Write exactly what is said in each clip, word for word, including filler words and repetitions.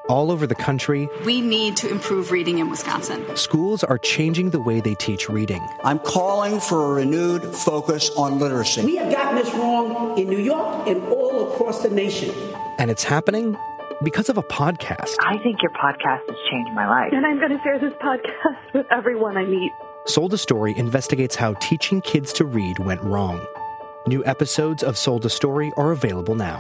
All over the country, we need to improve reading in Wisconsin. Schools are changing the way they teach reading. I'm calling for a renewed focus on literacy. We have gotten this wrong in New York and all across the nation. And it's happening because of a podcast. I think your podcast has changed my life. And I'm going to share this podcast with everyone I meet. Sold a Story investigates how teaching kids to read went wrong. New episodes of Sold a Story are available now.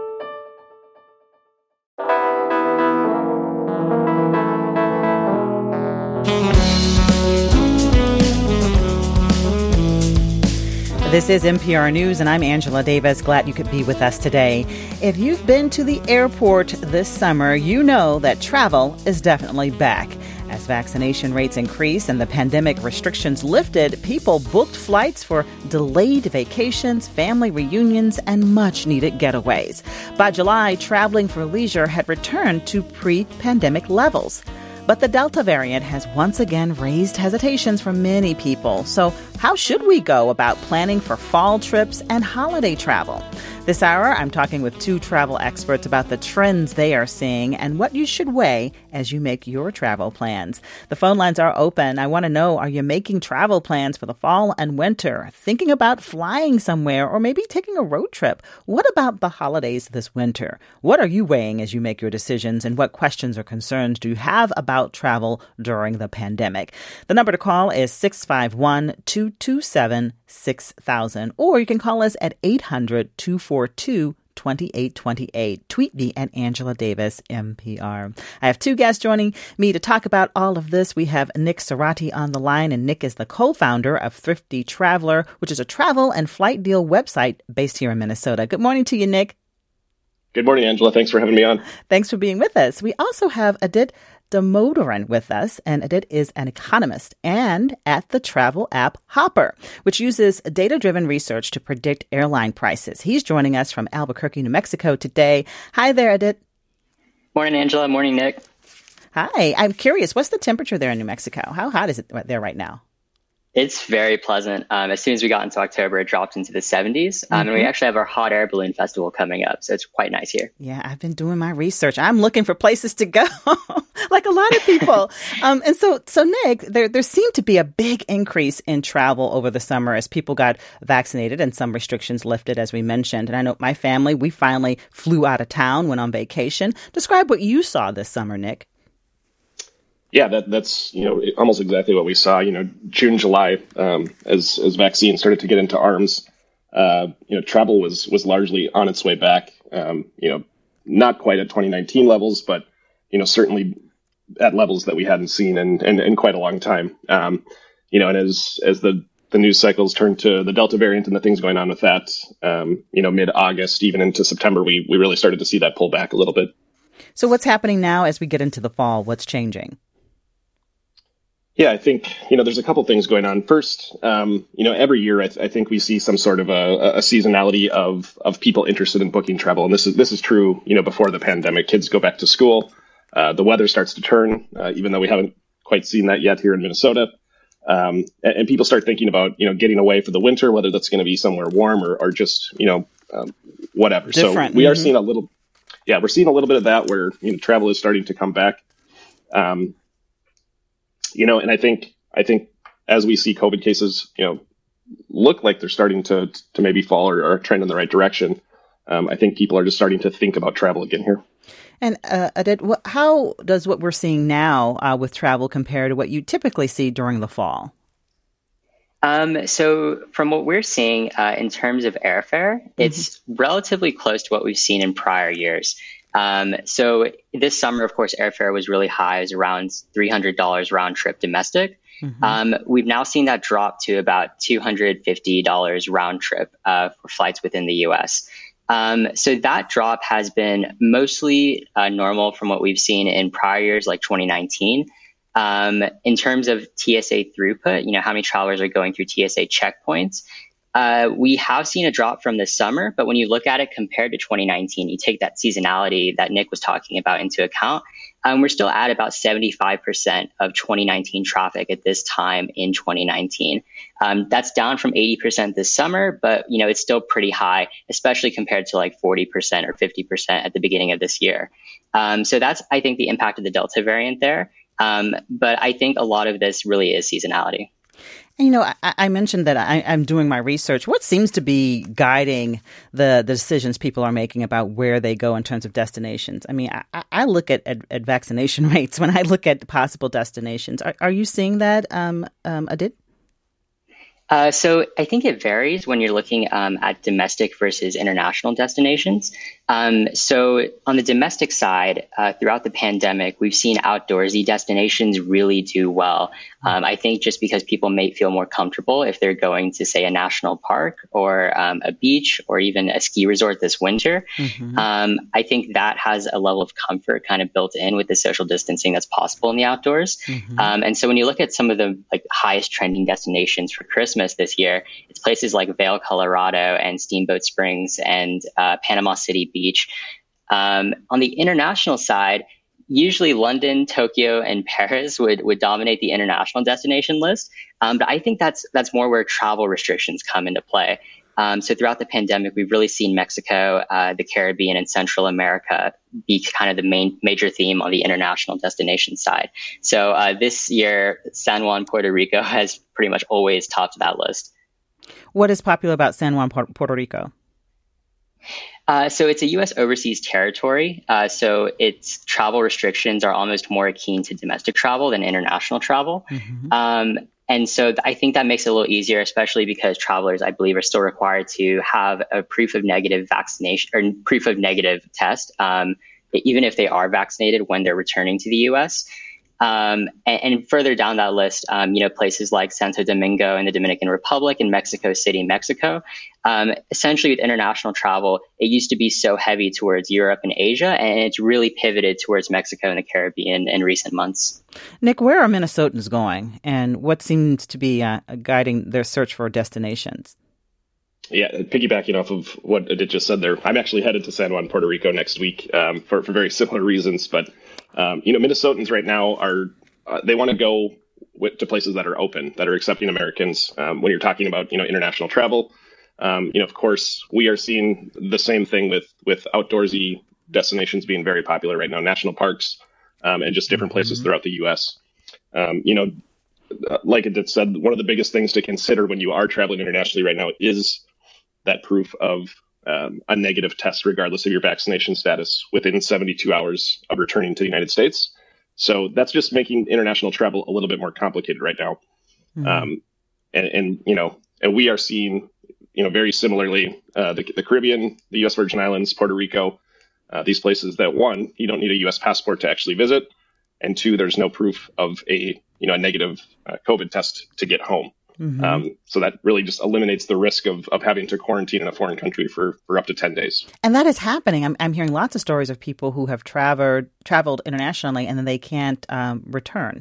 This is N P R News, and I'm Angela Davis. Glad you could be with us today. If you've been to the airport this summer, you know that travel is definitely back. As vaccination rates increase and the pandemic restrictions lifted, people booked flights for delayed vacations, family reunions, and much-needed getaways. By July, traveling for leisure had returned to pre-pandemic levels. But the Delta variant has once again raised hesitations for many people. So how should we go about planning for fall trips and holiday travel? This hour, I'm talking with two travel experts about the trends they are seeing and what you should weigh as you make your travel plans. The phone lines are open. I want to know, are you making travel plans for the fall and winter? Thinking about flying somewhere or maybe taking a road trip? What about the holidays this winter? What are you weighing as you make your decisions, and what questions or concerns do you have about travel during the pandemic? The number to call is six five one, two two seven, six thousand, or you can call us at eight hundred, two four two, two eight two eight. Tweet me at Angela Davis, N P R. I have two guests joining me to talk about all of this. We have Nick Cerati on the line, and Nick is the co-founder of Thrifty Traveler, which is a travel and flight deal website based here in Minnesota. Good morning to you, Nick. Good morning, Angela. Thanks for having me on. Thanks for being with us. We also have Adit Damodaran with us, and Adit is an economist and at the travel app Hopper, which uses data-driven research to predict airline prices. He's joining us from Albuquerque, New Mexico today. Hi there, Adit. Morning, Angela. Morning, Nick. Hi. I'm curious, what's the temperature there in New Mexico? How hot is it there right now? It's very pleasant. Um, as soon as we got into October, it dropped into the seventies. Um, mm-hmm. And we actually have our hot air balloon festival coming up. So it's quite nice here. Yeah, I've been doing my research. I'm looking for places to go, like a lot of people. um, and so, so Nick, there, there seemed to be a big increase in travel over the summer as people got vaccinated and some restrictions lifted, as we mentioned. And I know my family, we finally flew out of town, went on vacation. Describe what you saw this summer, Nick. Yeah, that, that's, you know, almost exactly what we saw, you know, June, July, um, as, as vaccines started to get into arms, uh, you know, travel was, was largely on its way back, um, you know, not quite at twenty nineteen levels, but, you know, certainly at levels that we hadn't seen in, in, in quite a long time. Um, you know, and as, as the, the news cycles turned to the Delta variant and the things going on with that, um, you know, mid-August, even into September, we, we really started to see that pull back a little bit. So what's happening now as we get into the fall? What's changing? Yeah, I think, you know, there's a couple things going on. First, um, you know, every year I, th- I think we see some sort of a, a seasonality of of people interested in booking travel. And this is this is true, you know, before the pandemic. Kids go back to school. Uh, the weather starts to turn, uh, even though we haven't quite seen that yet here in Minnesota. Um, and, and people start thinking about, you know, getting away for the winter, whether that's going to be somewhere warm or, or just, you know, um, whatever. Different. So we mm-hmm. are seeing a little, yeah, we're seeing a little bit of that where, you know, travel is starting to come back. Um, You know, and I think I think as we see COVID cases, you know, look like they're starting to to maybe fall or, or trend in the right direction, um, I think people are just starting to think about travel again here. And uh, Adit, how does what we're seeing now uh, with travel compare to what you typically see during the fall? Um, so from what we're seeing uh, in terms of airfare, mm-hmm. it's relatively close to what we've seen in prior years. Um, so this summer, of course, airfare was really high. It was around three hundred dollars round trip domestic. Mm-hmm. Um, we've now seen that drop to about two hundred fifty dollars round trip uh, for flights within the U S. Um, so that drop has been mostly uh, normal from what we've seen in prior years, like twenty nineteen. Um, in terms of T S A throughput, you know, how many travelers are going through T S A checkpoints. Uh, we have seen a drop from this summer, but when you look at it compared to twenty nineteen, you take that seasonality that Nick was talking about into account, um, we're still at about seventy-five percent of twenty nineteen traffic at this time in twenty nineteen. Um, that's down from eighty percent this summer, but you know it's still pretty high, especially compared to like forty percent or fifty percent at the beginning of this year. Um, so that's, I think, the impact of the Delta variant there. Um, but I think a lot of this really is seasonality. And, you know, I, I mentioned that I, I'm doing my research. What seems to be guiding the, the decisions people are making about where they go in terms of destinations? I mean, I, I look at, at, at vaccination rates when I look at possible destinations. Are, are you seeing that, um, um, Adit? Uh, so I think it varies when you're looking um, at domestic versus international destinations. Um, so on the domestic side, uh, throughout the pandemic, we've seen outdoorsy destinations really do well. Um, I think just because people may feel more comfortable if they're going to, say, a national park or um, a beach or even a ski resort this winter. Mm-hmm. Um, I think that has a level of comfort kind of built in with the social distancing that's possible in the outdoors. Mm-hmm. Um, and so when you look at some of the like highest trending destinations for Christmas this year, it's places like Vail, Colorado and Steamboat Springs and uh, Panama City Beach. Um, on the international side, usually London, Tokyo, and Paris would, would dominate the international destination list. Um, but I think that's that's more where travel restrictions come into play. Um, so throughout the pandemic, we've really seen Mexico, uh, the Caribbean, and Central America be kind of the main major theme on the international destination side. So uh, this year, San Juan, Puerto Rico has pretty much always topped that list. What is popular about San Juan, Puerto Rico? Uh, so it's a U S overseas territory. Uh, so its travel restrictions are almost more akin to domestic travel than international travel. Mm-hmm. Um, and so th- I think that makes it a little easier, especially because travelers, I believe, are still required to have a proof of negative vaccination or proof of negative test, um, even if they are vaccinated when they're returning to the U S. Um, and, and further down that list, um, you know, places like Santo Domingo in the Dominican Republic and Mexico City, Mexico. Um, essentially, with international travel, it used to be so heavy towards Europe and Asia, and it's really pivoted towards Mexico and the Caribbean in recent months. Nick, where are Minnesotans going, and what seems to be uh, guiding their search for destinations? Yeah, piggybacking off of what Adit just said there, I'm actually headed to San Juan, Puerto Rico next week um, for, for very similar reasons. But, um, you know, Minnesotans right now are, uh, they want to go with, to places that are open, that are accepting Americans. Um, when you're talking about, you know, international travel, um, you know, of course, we are seeing the same thing with, with outdoorsy destinations being very popular right now, national parks um, and just different places mm-hmm. throughout the U S. Um, you know, like Adit said, one of the biggest things to consider when you are traveling internationally right now is that proof of um, a negative test, regardless of your vaccination status, within seventy-two hours of returning to the United States. So that's just making international travel a little bit more complicated right now. Mm-hmm. Um, and, and, you know, and we are seeing, you know, very similarly, uh, the, the Caribbean, the U S Virgin Islands, Puerto Rico, uh, these places that, one, you don't need a U S passport to actually visit. And two, there's no proof of a, you know, a negative uh, COVID test to get home. Mm-hmm. Um, so that really just eliminates the risk of, of having to quarantine in a foreign country for, for up to ten days. And that is happening. I'm, I'm hearing lots of stories of people who have traveled traveled internationally and then they can't um, return.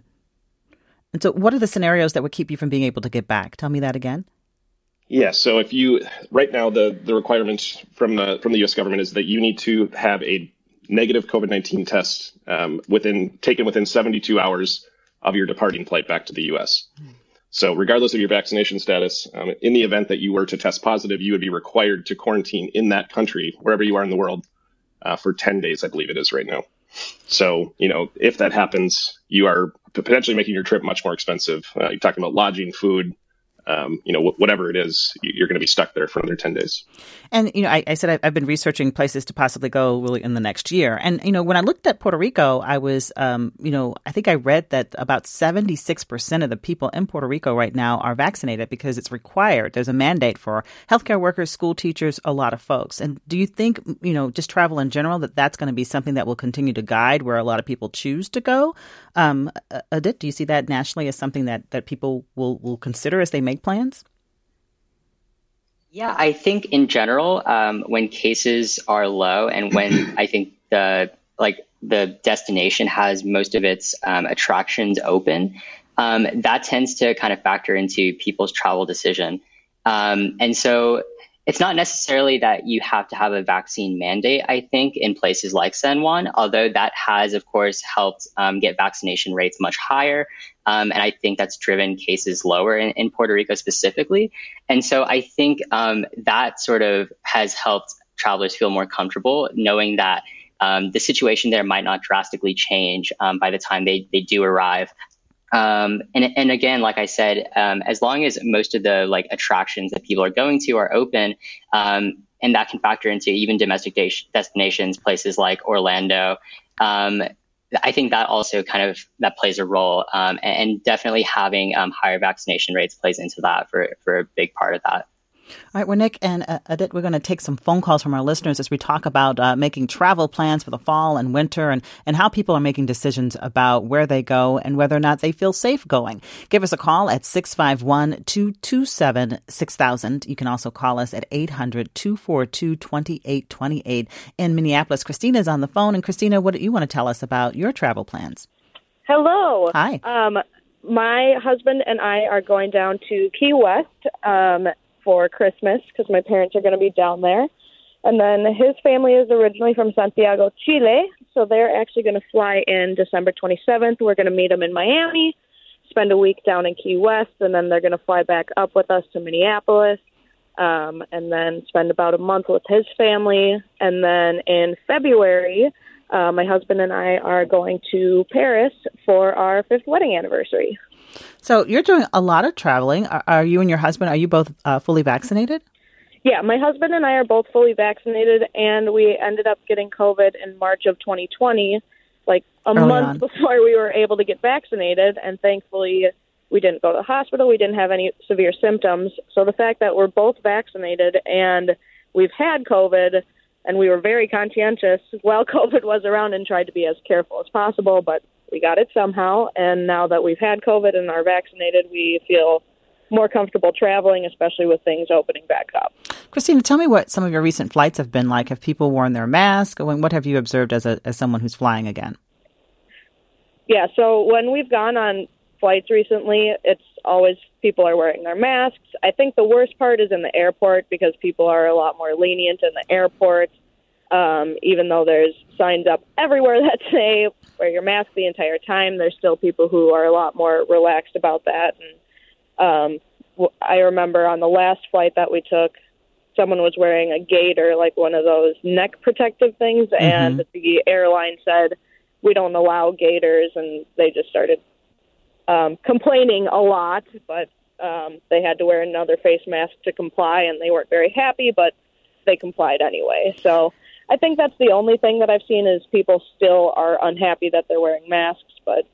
And so what are the scenarios that would keep you from being able to get back? Tell me that again. Yeah. So if you right now, the, the requirement from the from the U S government is that you need to have a negative COVID nineteen test um, within taken within seventy-two hours of your departing flight back to the U S. Mm. So regardless of your vaccination status, um, in the event that you were to test positive, you would be required to quarantine in that country, wherever you are in the world, uh, for ten days, I believe it is right now. So, you know, if that happens, you are potentially making your trip much more expensive. Uh, you're talking about lodging, food, um, you know, wh- whatever it is, you're going to be stuck there for another ten days. And, you know, I, I said I've been researching places to possibly go really in the next year. And, you know, when I looked at Puerto Rico, I was, um, you know, I think I read that about seventy-six percent of the people in Puerto Rico right now are vaccinated because it's required. There's a mandate for healthcare workers, school teachers, a lot of folks. And do you think, you know, just travel in general, that that's going to be something that will continue to guide where a lot of people choose to go? Um, Adit, do you see that nationally as something that, that people will, will consider as they make plans? Yeah, I think in general, um, when cases are low and when I think the like the destination has most of its um, attractions open, um, that tends to kind of factor into people's travel decision. Um, and so it's not necessarily that you have to have a vaccine mandate, I think, in places like San Juan, although that has, of course, helped um, get vaccination rates much higher. Um, and I think that's driven cases lower in, in Puerto Rico specifically. And so I think um, that sort of has helped travelers feel more comfortable knowing that um, the situation there might not drastically change um, by the time they, they do arrive. Um, and, and again, like I said, um, as long as most of the like attractions that people are going to are open, um, and that can factor into even domestic de- destinations, places like Orlando, um, I think that also kind of that plays a role, um, and, and definitely having um, higher vaccination rates plays into that for for a big part of that. All right, well, Nick and uh, Adit, we're going to take some phone calls from our listeners as we talk about uh, making travel plans for the fall and winter and, and how people are making decisions about where they go and whether or not they feel safe going. Give us a call at six five one, two two seven, six thousand. You can also call us at eight hundred, two four two, two eight two eight. In Minneapolis, Christina's on the phone. And Christina, what do you want to tell us about your travel plans? Hello. Hi. Um, my husband and I are going down to Key West um for Christmas because my parents are going to be down there. And then his family is originally from Santiago, Chile. So they're actually going to fly in December twenty-seventh. We're going to meet them in Miami, spend a week down in Key West, and then they're going to fly back up with us to Minneapolis, um, and then spend about a month with his family. And then in February, uh, my husband and I are going to Paris for our fifth wedding anniversary. So you're doing a lot of traveling. Are, are you and your husband, are you both uh, fully vaccinated? Yeah, my husband and I are both fully vaccinated, and we ended up getting COVID in March of twenty twenty, like a Early month on. before we were able to get vaccinated, and thankfully we didn't go to the hospital. We didn't have any severe symptoms. So the fact that we're both vaccinated and we've had COVID, and we were very conscientious while COVID was around and tried to be as careful as possible, but we got it somehow, and now that we've had COVID and are vaccinated, we feel more comfortable traveling, especially with things opening back up. Christina, tell me what some of your recent flights have been like. Have people worn their mask? What have you observed as a as someone who's flying again? Yeah, so when we've gone on flights recently, it's always people are wearing their masks. I think the worst part is in the airport because people are a lot more lenient in the airport. Um, even though there's signs up everywhere that say wear your mask the entire time, there's still people who are a lot more relaxed about that. And um, I remember on the last flight that we took, someone was wearing a gaiter, like one of those neck protective things, mm-hmm. and the airline said, we don't allow gaiters, and they just started um, complaining a lot, but um, they had to wear another face mask to comply, and they weren't very happy, but they complied anyway. So I think that's the only thing that I've seen is people still are unhappy that they're wearing masks, but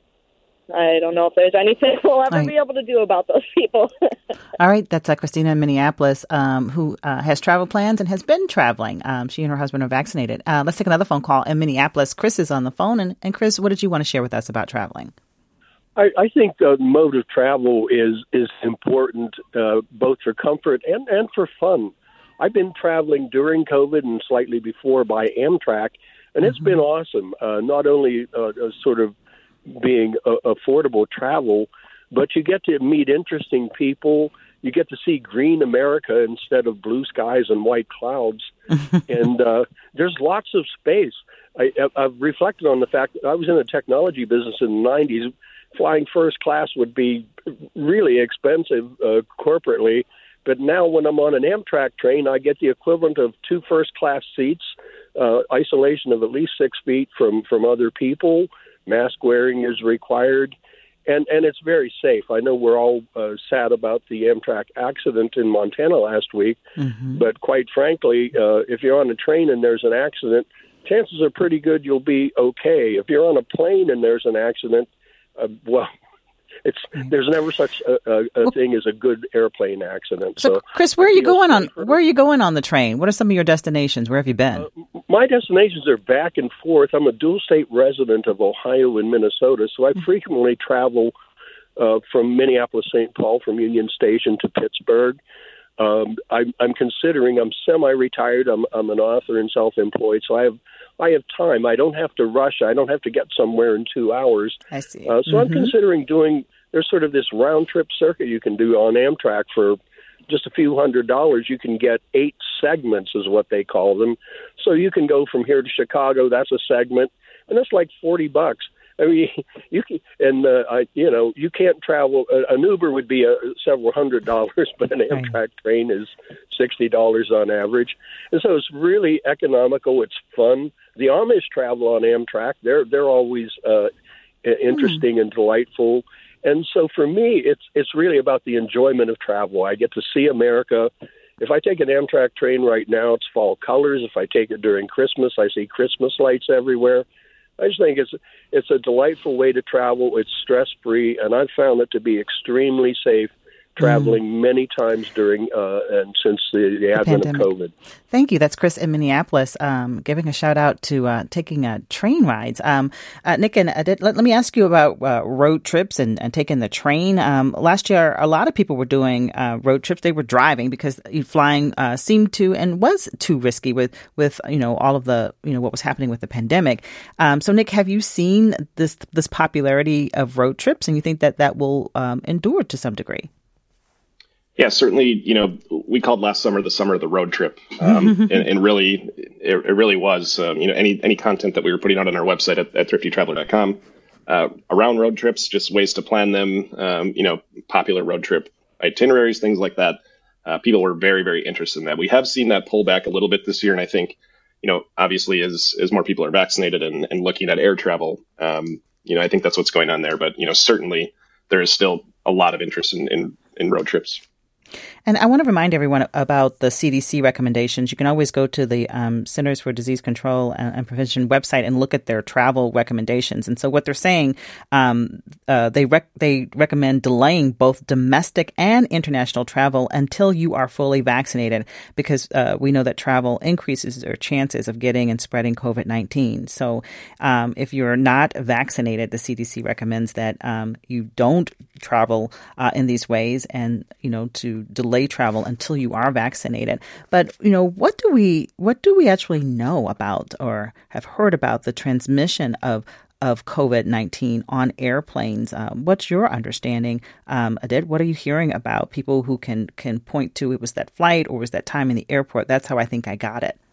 I don't know if there's anything we'll ever right. be able to do about those people. All right. That's uh, Christina in Minneapolis, um, who uh, has travel plans and has been traveling. Um, she and her husband are vaccinated. Uh, let's take another phone call in Minneapolis. Chris is on the phone. And, and Chris, what did you want to share with us about traveling? I, I think the mode of travel is, is important, uh, both for comfort and, and for fun. I've been traveling during COVID and slightly before by Amtrak, and it's mm-hmm. been awesome. Uh, not only uh, sort of being uh, affordable travel, but you get to meet interesting people. You get to see green America instead of blue skies and white clouds. and uh, there's lots of space. I, I've reflected on the fact that I was in the technology business in the nineties. Flying first class would be really expensive uh, corporately. But now when I'm on an Amtrak train, I get the equivalent of two first-class seats, uh, isolation of at least six feet from, from other people, mask wearing is required, and, and it's very safe. I know we're all uh, sad about the Amtrak accident in Montana last week, mm-hmm. but quite frankly, uh, if you're on a train and there's an accident, chances are pretty good you'll be okay. If you're on a plane and there's an accident, uh, well... It's there's never such a, a, a thing as a good airplane accident. So, so Chris, where are you going on? Where are you going on the train? What are some of your destinations? Where have you been? Uh, my destinations are back and forth. I'm a dual state resident of Ohio and Minnesota, so I mm-hmm. frequently travel uh, from Minneapolis, Saint Paul, from Union Station to Pittsburgh. Um, I'm, I'm considering. I'm semi-retired. I'm, I'm an author and self-employed, so I have. I have time. I don't have to rush. I don't have to get somewhere in two hours. I see. Uh, so mm-hmm. I'm considering doing, there's sort of this round trip circuit you can do on Amtrak for just a few hundred dollars, you can get eight segments, is what they call them. So you can go from here to Chicago. That's a segment, and that's like forty bucks. I mean, you can, and uh, I, you know, you can't travel. Uh, an Uber would be a, several hundred dollars, but an Amtrak train is sixty dollars on average, and so it's really economical. It's fun. The Amish travel on Amtrak. They're they're always uh, interesting mm. and delightful. And so for me, it's it's really about the enjoyment of travel. I get to see America. If I take an Amtrak train right now, it's fall colors. If I take it during Christmas, I see Christmas lights everywhere. I just think it's it's a delightful way to travel. It's stress-free, and I've found it to be extremely safe traveling mm. many times during uh, and since the, the advent pandemic. Of COVID. Thank you. That's Chris in Minneapolis, um, giving a shout out to uh, taking uh, train rides. Um, uh, Nick, and uh, let, let me ask you about uh, road trips and, and taking the train. Um, last year, a lot of people were doing uh, road trips. They were driving because flying uh, seemed to and was too risky with with you know all of the you know what was happening with the pandemic. Um, so, Nick, have you seen this this popularity of road trips, and you think that that will um, endure to some degree? Yeah, certainly, you know, we called last summer the summer of the road trip. Um, and, and really, it, it really was, um, you know, any any content that we were putting out on our website at, at thrifty traveler dot com uh, around road trips, just ways to plan them, um, you know, popular road trip itineraries, things like that. Uh, people were very, very interested in that. We have seen that pull back a little bit this year. And I think, you know, obviously as, as more people are vaccinated and, and looking at air travel, um, you know, I think that's what's going on there. But, you know, certainly there is still a lot of interest in, in, in road trips. And I want to remind everyone about the C D C recommendations. You can always go to the um, Centers for Disease Control and, and Prevention website and look at their travel recommendations. And so what they're saying, um, uh, they rec- they recommend delaying both domestic and international travel until you are fully vaccinated, because uh, we know that travel increases your chances of getting and spreading COVID nineteen. So um, if you're not vaccinated, the C D C recommends that um, you don't travel uh, in these ways, and you know to delay travel until you are vaccinated. But, you know, what do we what do we actually know about or have heard about the transmission of of COVID nineteen on airplanes? Um, what's your understanding, um, Adit? What are you hearing about people who can can point to it was that flight or was that time in the airport? That's how I think I got it.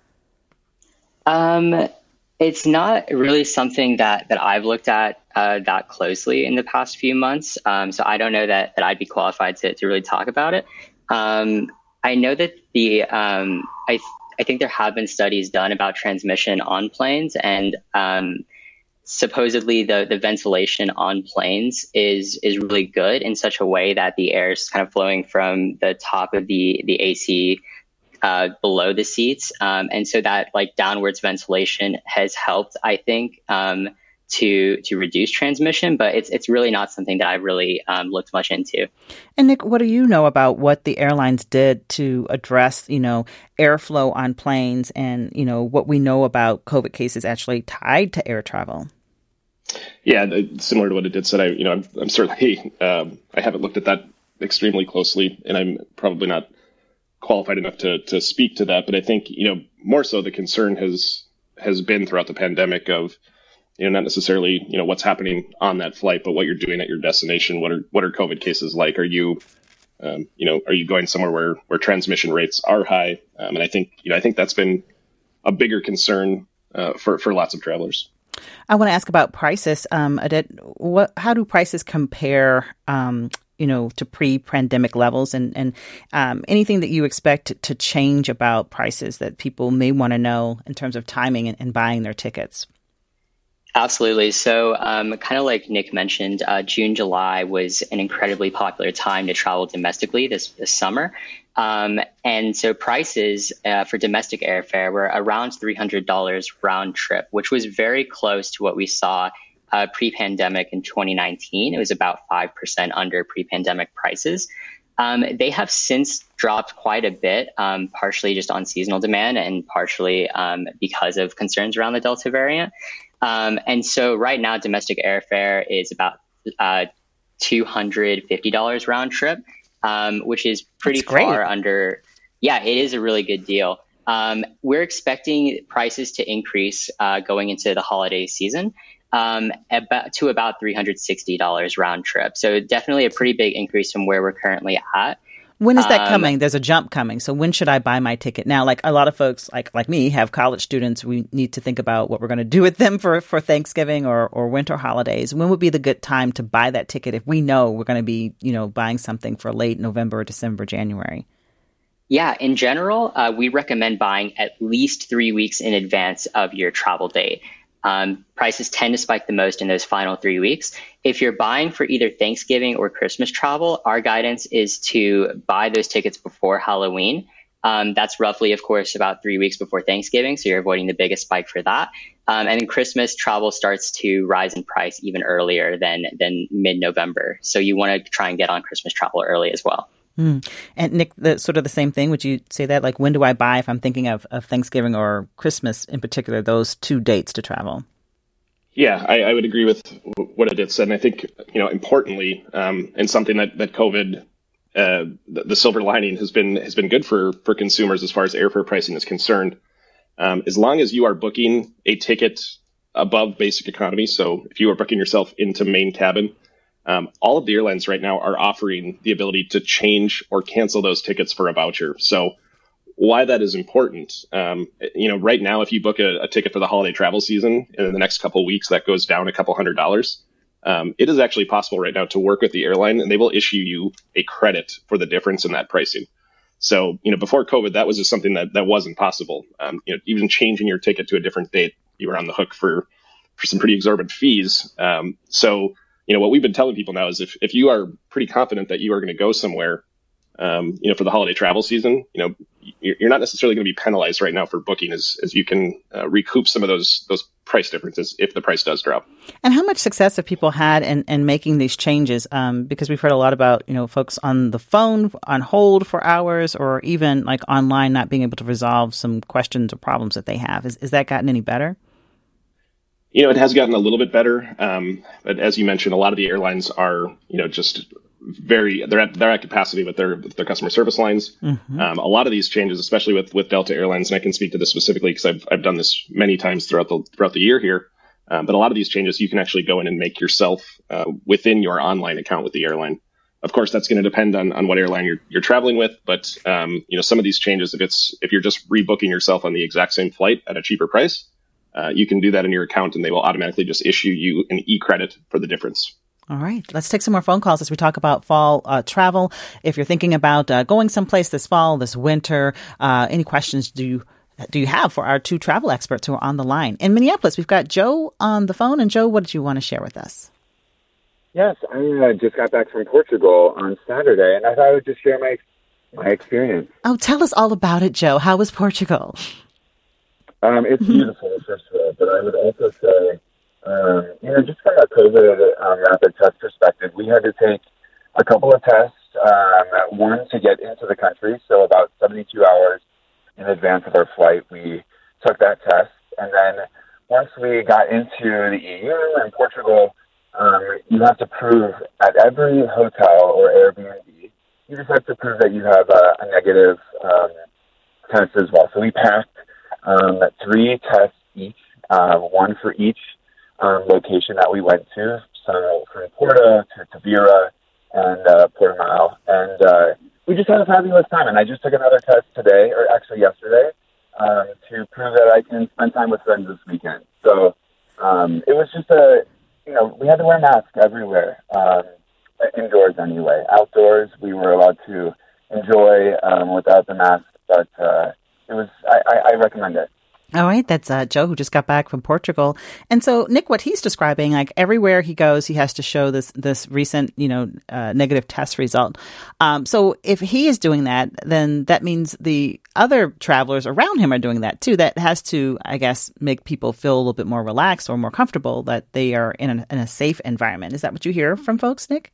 Um, it's not really something that, that I've looked at uh, that closely in the past few months. Um, so I don't know that, that I'd be qualified to, to really talk about it. Um, I know that the um, I th- I think there have been studies done about transmission on planes, and um, supposedly the, the ventilation on planes is is really good in such a way that the air is kind of flowing from the top of the the A C uh, below the seats, um, and so that like downwards ventilation has helped, I think, um, to to reduce transmission, but it's it's really not something that I've really um, looked much into. And Nick, what do you know about what the airlines did to address, you know, airflow on planes, and you know what we know about COVID cases actually tied to air travel? Yeah, similar to what Adit said, I you know I'm, I'm certainly um, I haven't looked at that extremely closely, and I'm probably not qualified enough to to speak to that. But I think you know more so the concern has has been throughout the pandemic of, you know, not necessarily, you know, what's happening on that flight, but what you're doing at your destination. What are what are COVID cases like? Are you, um, you know, are you going somewhere where where transmission rates are high? Um, and I think, you know, I think that's been a bigger concern uh, for for lots of travelers. I want to ask about prices. Um, Adit, what? How do prices compare? Um, you know, to pre-pandemic levels, and and um, anything that you expect to change about prices that people may want to know in terms of timing and, and buying their tickets. Absolutely. So um, kind of like Nick mentioned, uh, June, July was an incredibly popular time to travel domestically this, this summer. Um, and so prices uh, for domestic airfare were around three hundred dollars round trip, which was very close to what we saw uh, pre-pandemic in twenty nineteen. It was about five percent under pre-pandemic prices. Um, they have since dropped quite a bit, um, partially just on seasonal demand and partially um, because of concerns around the Delta variant. Um, and so right now, domestic airfare is about uh, two hundred fifty dollars round trip, um, which is pretty far under. Yeah, it is a really good deal. Um, we're expecting prices to increase uh, going into the holiday season um, about, to about three hundred sixty dollars round trip. So definitely a pretty big increase from where we're currently at. When is that Um, coming? There's a jump coming. So when should I buy my ticket? Now, like a lot of folks, like like me, have college students. We need to think about what we're going to do with them for, for Thanksgiving or, or winter holidays. When would be the good time to buy that ticket if we know we're going to be, you know, buying something for late November, December, January? Yeah, in general, uh, we recommend buying at least three weeks in advance of your travel date. Um, prices tend to spike the most in those final three weeks. If you're buying for either Thanksgiving or Christmas travel, our guidance is to buy those tickets before Halloween. Um, that's roughly, of course, about three weeks before Thanksgiving, so you're avoiding the biggest spike for that. Um, and then Christmas travel starts to rise in price even earlier than than mid-November. So you want to try and get on Christmas travel early as well. Mm. And Nick, the, sort of the same thing. Would you say that? Like, when do I buy if I'm thinking of, of Thanksgiving or Christmas in particular, those two dates to travel? Yeah, I, I would agree with what Edith said. And I think, you know, importantly, um, and something that, that COVID, uh, the, the silver lining has been has been good for, for consumers as far as airfare pricing is concerned. Um, as long as you are booking a ticket above basic economy, so if you are booking yourself into main cabin, Um, all of the airlines right now are offering the ability to change or cancel those tickets for a voucher. So why that is important, um, you know, right now, if you book a, a ticket for the holiday travel season and in the next couple of weeks, that goes down a couple hundred dollars. Um, it is actually possible right now to work with the airline and they will issue you a credit for the difference in that pricing. So, you know, before COVID, that was just something that, that wasn't possible. Um, you know, even changing your ticket to a different date, you were on the hook for, for some pretty exorbitant fees. Um, so, You know, what we've been telling people now is if, if you are pretty confident that you are going to go somewhere, um, you know, for the holiday travel season, you know, you're not necessarily going to be penalized right now for booking as, as you can uh, recoup some of those those price differences if the price does drop. And how much success have people had in, in making these changes? Um, because we've heard a lot about, you know, folks on the phone on hold for hours or even like online not being able to resolve some questions or problems that they have. Is, is that gotten any better? You know, it has gotten a little bit better. Um, but as you mentioned, a lot of the airlines are, you know, just very, they're at, they're at capacity with their, with their customer service lines. Mm-hmm. Um, a lot of these changes, especially with, with Delta Airlines, and I can speak to this specifically because I've, I've done this many times throughout the, throughout the year here. Um, but a lot of these changes you can actually go in and make yourself uh, within your online account with the airline. Of course, that's going to depend on, on what airline you're, you're traveling with. But, um, you know, some of these changes, if it's, if you're just rebooking yourself on the exact same flight at a cheaper price, Uh, you can do that in your account and they will automatically just issue you an e-credit for the difference. All right. Let's take some more phone calls as we talk about fall uh, travel. If you're thinking about uh, going someplace this fall, this winter, uh, any questions do you, do you have for our two travel experts who are on the line? In Minneapolis, we've got Joe on the phone. And Joe, what did you want to share with us? Yes, I uh, just got back from Portugal on Saturday, and I thought I would just share my my experience. Oh, tell us all about it, Joe. How was Portugal? Um, it's beautiful, first of all, but I would also say, um, you know, just from a COVID um, rapid test perspective, we had to take a couple of tests, um, one to get into the country, so about seventy-two hours in advance of our flight, we took that test, and then once we got into the E U and Portugal, um, you have to prove at every hotel or Airbnb, you just have to prove that you have a, a negative um, test as well. So we passed Um, three tests each, uh, one for each um, location that we went to, so from Porto to Tavira and uh, Portimao, and uh, we just had a fabulous time. And I just took another test today, or actually yesterday, um, to prove that I can spend time with friends this weekend. So um, it was just a, you know, we had to wear masks everywhere, um, indoors anyway. Outdoors, we were allowed to enjoy um, without the mask, but uh, It was. I, I recommend it. All right. That's uh, Joe, who just got back from Portugal. And so, Nick, what he's describing, like everywhere he goes, he has to show this this recent, you know, uh, negative test result. Um, so if he is doing that, then that means the other travelers around him are doing that too. That has to, I guess, make people feel a little bit more relaxed or more comfortable that they are in, an, in a safe environment. Is that what you hear from folks, Nick?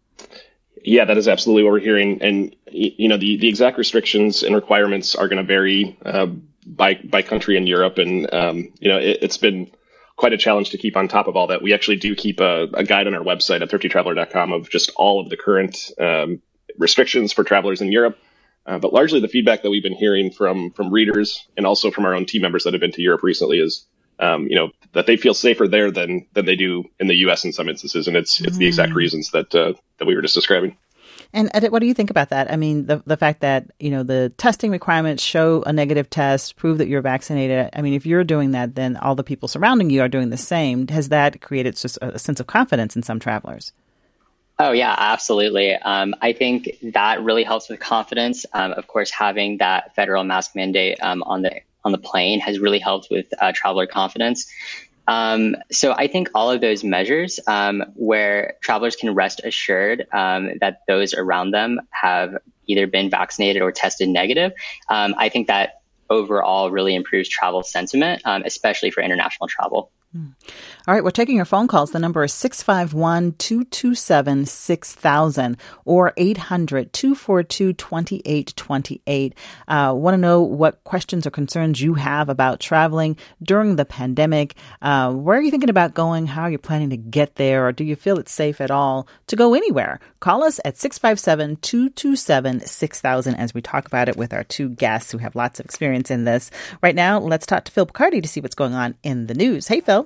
Yeah, that is absolutely what we're hearing. And, you know, the, the exact restrictions and requirements are going to vary uh, by by country in Europe. And, um, you know, it, it's been quite a challenge to keep on top of all that. We actually do keep a, a guide on our website at thrifty traveler dot com of just all of the current um, restrictions for travelers in Europe. Uh, but largely the feedback that we've been hearing from from readers and also from our own team members that have been to Europe recently is, um, you know, that they feel safer there than than they do in the U S in some instances. And it's it's the exact reasons that uh, that we were just describing. And Edith, what do you think about that? I mean, the the fact that, you know, the testing requirements show a negative test, prove that you're vaccinated. I mean, if you're doing that, then all the people surrounding you are doing the same. Has that created just a sense of confidence in some travelers? Oh, yeah, absolutely. Um, I think that really helps with confidence. Um, of course, having that federal mask mandate um, on the on the plane has really helped with uh, traveler confidence. Um, so I think all of those measures um, where travelers can rest assured um, that those around them have either been vaccinated or tested negative, um, I think that overall really improves travel sentiment, um, especially for international travel. All right, we're taking your phone calls. The number is six five one, two two seven, six thousand or eight hundred, two four two, two eight two eight. Uh, want to know what questions or concerns you have about traveling during the pandemic? Uh, where are you thinking about going? How are you planning to get there? Or do you feel it's safe at all to go anywhere? Call us at six five seven, two two seven, six thousand as we talk about it with our two guests who have lots of experience in this. Right now, let's talk to Phil Picardi to see what's going on in the news. Hey, Phil.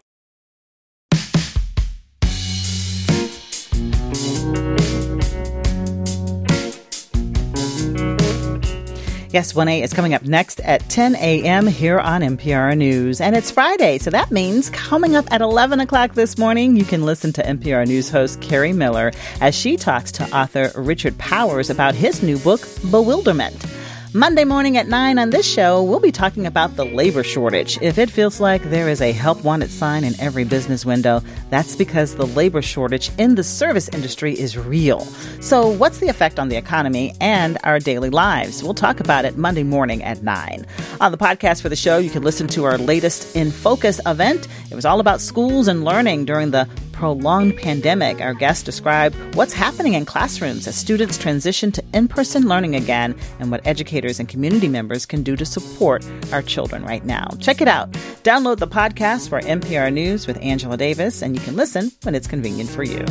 Yes, one A is coming up next at ten a.m. here on N P R News. And it's Friday, so that means coming up at eleven o'clock this morning, you can listen to N P R News host Carrie Miller as she talks to author Richard Powers about his new book, Bewilderment. Monday morning at nine on this show, we'll be talking about the labor shortage. If it feels like there is a help wanted sign in every business window, that's because the labor shortage in the service industry is real. So what's the effect on the economy and our daily lives? We'll talk about it Monday morning at nine. On the podcast for the show, you can listen to our latest In Focus event. It was all about schools and learning during the prolonged pandemic. Our guests describe what's happening in classrooms as students transition to in-person learning again and what educators and community members can do to support our children right now. Check it out. Download the podcast for N P R News with Angela Davis, and you can listen when it's convenient for you.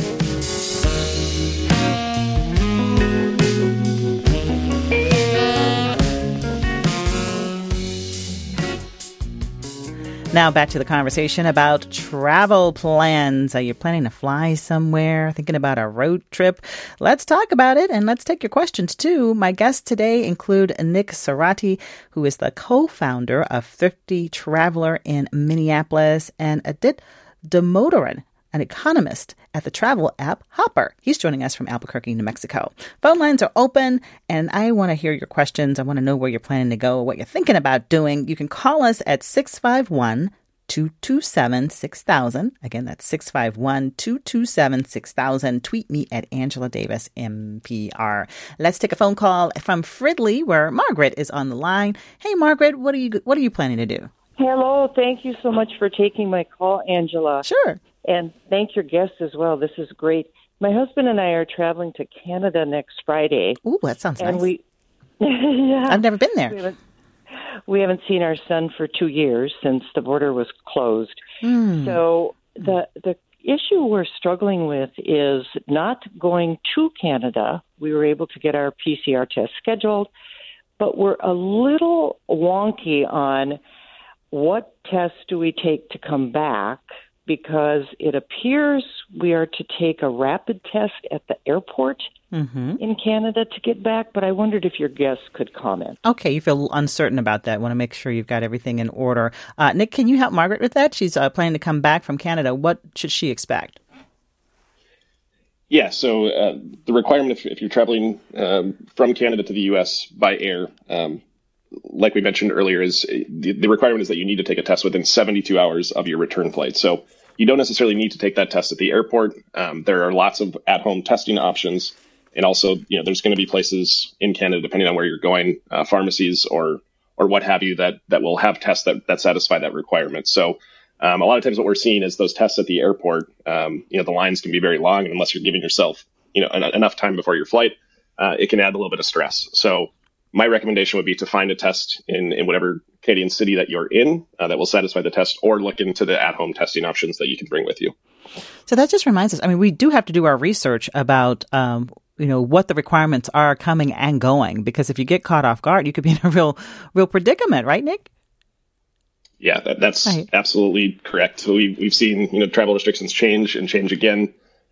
Now back to the conversation about travel plans. Are you planning to fly somewhere? Thinking about a road trip? Let's talk about it, and let's take your questions too. My guests today include Nick Cerati, who is the co-founder of Thrifty Traveler in Minneapolis, and Edith Damodaran, an economist at the travel app Hopper. He's joining us from Albuquerque, New Mexico. Phone lines are open, and I want to hear your questions. I want to know where you're planning to go, what you're thinking about doing. You can call us at six five one, two two seven, six thousand. Again, that's six five one, two two seven, six thousand. Tweet me at Angela Davis, M P R. Let's take a phone call from Fridley, where Margaret is on the line. Hey, Margaret, what are you what are you planning to do? Hello. Thank you so much for taking my call, Angela. Sure. And thank your guests as well. This is great. My husband and I are traveling to Canada next Friday. Ooh, that sounds and nice. We, yeah, I've never been there. We haven't, we haven't seen our son for two years since the border was closed. Mm. So the the issue we're struggling with is not going to Canada. We were able to get our P C R test scheduled, but we're a little wonky on what tests do we take to come back, because it appears we are to take a rapid test at the airport mm-hmm. in Canada to get back, but I wondered if your guests could comment. Okay, you feel uncertain about that. Want to make sure you've got everything in order. Uh, Nick, can you help Margaret with that? She's uh, planning to come back from Canada. What should she expect? Yeah, so uh, the requirement if, if you're traveling um, from Canada to the U S by air, um, like we mentioned earlier, is the, the requirement is that you need to take a test within seventy-two hours of your return flight. So you don't necessarily need to take that test at the airport. Um, there are lots of at-home testing options. And also, you know, there's going to be places in Canada, depending on where you're going, uh, pharmacies or or what have you, that that will have tests that, that satisfy that requirement. So um, a lot of times what we're seeing is those tests at the airport, um, you know, the lines can be very long. And unless you're giving yourself, you know, en- enough time before your flight, uh, it can add a little bit of stress. So my recommendation would be to find a test in, in whatever Canadian city that you're in uh, that will satisfy the test, or look into the at-home testing options that you can bring with you. So that just reminds us, I mean, we do have to do our research about, um, you know, what the requirements are coming and going, because if you get caught off guard, you could be in a real, real predicament, right, Nick? Yeah, that, that's right. Absolutely correct. So we, we've seen, you know, travel restrictions change and change again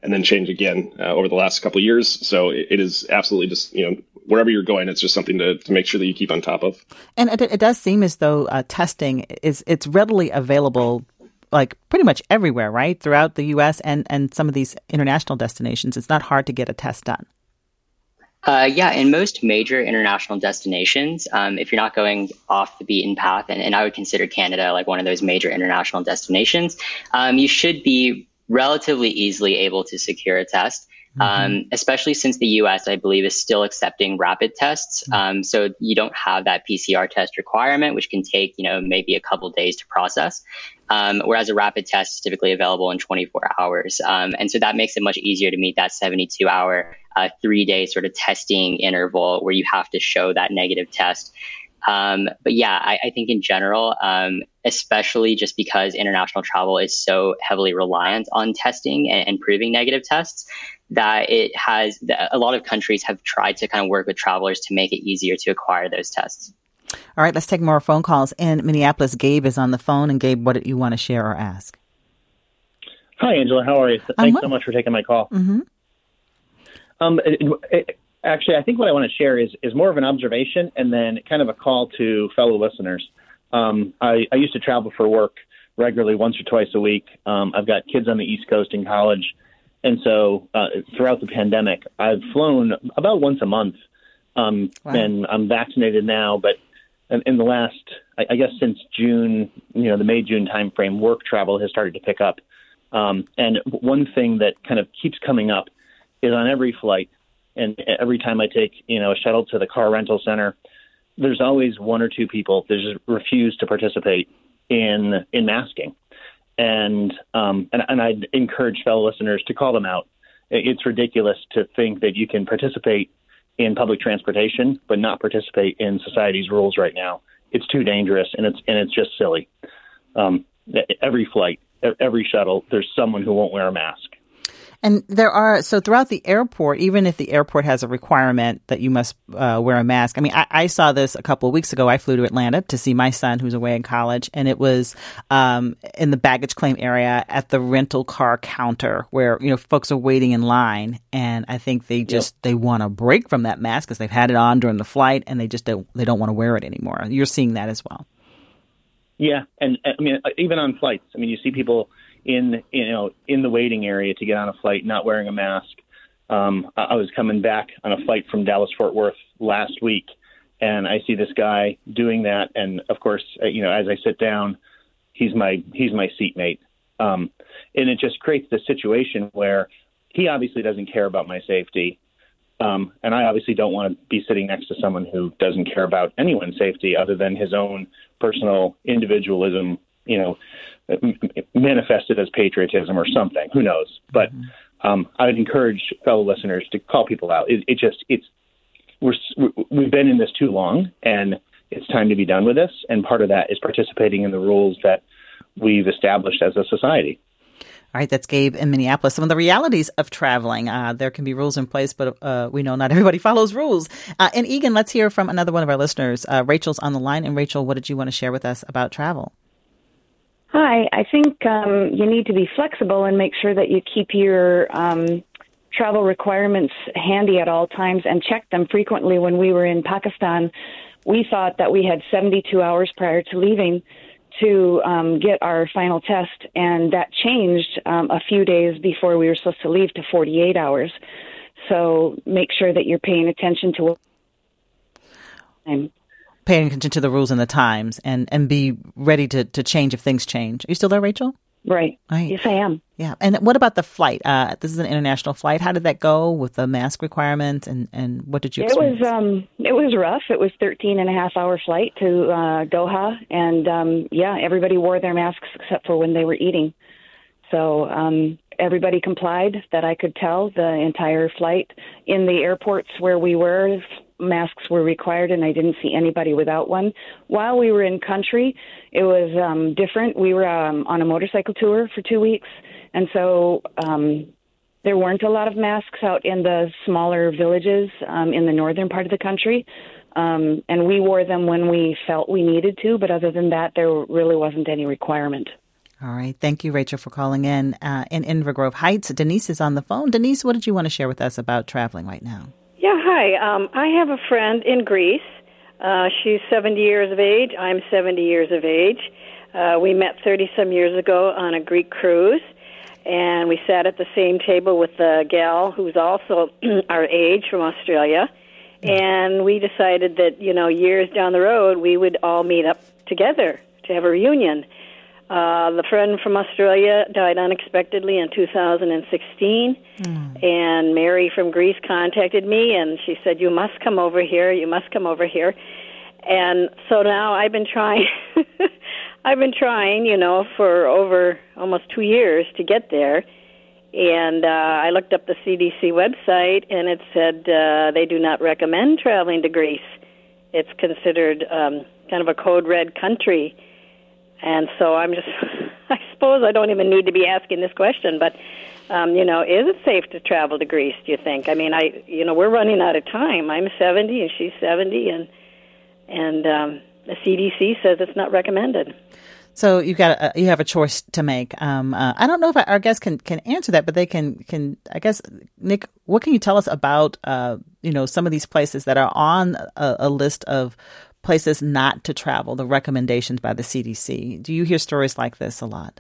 and then change again uh, over the last couple of years. So it, it is absolutely just, you know, wherever you're going, it's just something to, to make sure that you keep on top of. And it, it does seem as though uh, testing is it's readily available, like pretty much everywhere, right? Throughout the U S and, and some of these international destinations. It's not hard to get a test done. Uh, yeah, in most major international destinations, um, if you're not going off the beaten path, and, and I would consider Canada like one of those major international destinations, um, you should be relatively easily able to secure a test. Um, especially since the U S, I believe, is still accepting rapid tests. Um, so you don't have that P C R test requirement, which can take, you know, maybe a couple days to process. Um, whereas a rapid test is typically available in twenty-four hours. Um, and so that makes it much easier to meet that seventy-two hour, uh, three day sort of testing interval where you have to show that negative test. Um, but yeah, I, I think in general, um, especially just because international travel is so heavily reliant on testing and, and proving negative tests, that it has a lot of countries have tried to kind of work with travelers to make it easier to acquire those tests. All right, let's take more phone calls. In Minneapolis, Gabe is on the phone. And Gabe, what do you want to share or ask? Hi, Angela. How are you? Thanks well. so much for taking my call. Mm-hmm. Um, it, it, actually, I think what I want to share is, is more of an observation and then kind of a call to fellow listeners. Um, I, I used to travel for work regularly once or twice a week. Um, I've got kids on the East Coast in college. And so uh, throughout the pandemic, I've flown about once a month. Um, wow. And I'm vaccinated now. But in, in the last, I, I guess since June, you know, the May, June timeframe, work travel has started to pick up. Um, and one thing that kind of keeps coming up is on every flight, and every time I take, you know, a shuttle to the car rental center, there's always one or two people that just refuse to participate in in masking. And um, and, and I'd encourage fellow listeners to call them out. It's ridiculous to think that you can participate in public transportation but not participate in society's rules right now. It's too dangerous, and it's and it's just silly. Um, every flight, every shuttle, there's someone who won't wear a mask. And there are, so throughout the airport, even if the airport has a requirement that you must uh, wear a mask. I mean, I, I saw this a couple of weeks ago. I flew to Atlanta to see my son who's away in college, and it was um, in the baggage claim area at the rental car counter where, you know, folks are waiting in line. And I think they just, yep. they want to break from that mask because they've had it on during the flight and they just don't, they don't want to wear it anymore. You're seeing that as well. Yeah. And I mean, even on flights, I mean, you see people in, you know, in the waiting area to get on a flight, not wearing a mask. Um, I was coming back on a flight from Dallas Fort Worth last week, and I see this guy doing that. And of course, you know, as I sit down, he's my, he's my seatmate. Um, and it just creates this situation where he obviously doesn't care about my safety. Um, and I obviously don't want to be sitting next to someone who doesn't care about anyone's safety other than his own personal individualism, you know, manifested as patriotism or something. Who knows? But um, I would encourage fellow listeners to call people out. It, it just, it's, we're, we've been in this too long, and it's time to be done with this. And part of that is participating in the rules that we've established as a society. All right, that's Gabe in Minneapolis. Some of the realities of traveling. Uh, there can be rules in place, but uh, we know not everybody follows rules. Uh, and Egan, let's hear from another one of our listeners. Uh, Rachel's on the line. And Rachel, what did you want to share with us about travel? Hi, I think um, you need to be flexible and make sure that you keep your um, travel requirements handy at all times and check them frequently. When we were in Pakistan, we thought that we had seventy-two hours prior to leaving to um, get our final test, and that changed um, a few days before we were supposed to leave to forty-eight hours. So make sure that you're paying attention to what time. Paying attention to the rules and the times, and, and be ready to, to change if things change. Are you still there, Rachel? Right. right. Yes, I am. Yeah. And what about the flight? Uh, this is an international flight. How did that go with the mask requirement, and, and what did you experience? It was um, it was rough. It was thirteen and a half hour flight to uh, Doha, and um, yeah, everybody wore their masks except for when they were eating. So um, everybody complied that I could tell the entire flight. In the airports where we were, masks were required, and I didn't see anybody without one. While we were in country, it was um, different. We were um, on a motorcycle tour for two weeks, and so um, there weren't a lot of masks out in the smaller villages um, in the northern part of the country, um, and we wore them when we felt we needed to, but other than that, there really wasn't any requirement. All right. Thank you, Rachel, for calling in. Uh, in Inver Grove Heights, Denise is on the phone. Denise, what did you want to share with us about traveling right now? Yeah, hi. Um, I have a friend in Greece. Uh, she's seventy years of age. I'm seventy years of age. Uh, we met thirty-some years ago on a Greek cruise, and we sat at the same table with a gal who's also our age from Australia. And we decided that, you know, years down the road, we would all meet up together to have a reunion. Uh, the friend from Australia died unexpectedly in two thousand sixteen, mm. and Mary from Greece contacted me, and she said, you must come over here, you must come over here. And so now I've been trying, I've been trying, you know, for over almost two years to get there. And uh, I looked up the C D C website, and it said uh, they do not recommend traveling to Greece. It's considered um, kind of a code red country. And so I'm just, I suppose I don't even need to be asking this question, but, um, you know, is it safe to travel to Greece, do you think? I mean, I, you know, we're running out of time. I'm seventy and she's seventy, and and um, the C D C says it's not recommended. So you got a, you have a choice to make. Um, uh, I don't know if our guests can, can answer that, but they can, can, I guess, Nick, what can you tell us about, uh, you know, some of these places that are on a, a list of places not to travel, the recommendations by the C D C? Do you hear stories like this a lot?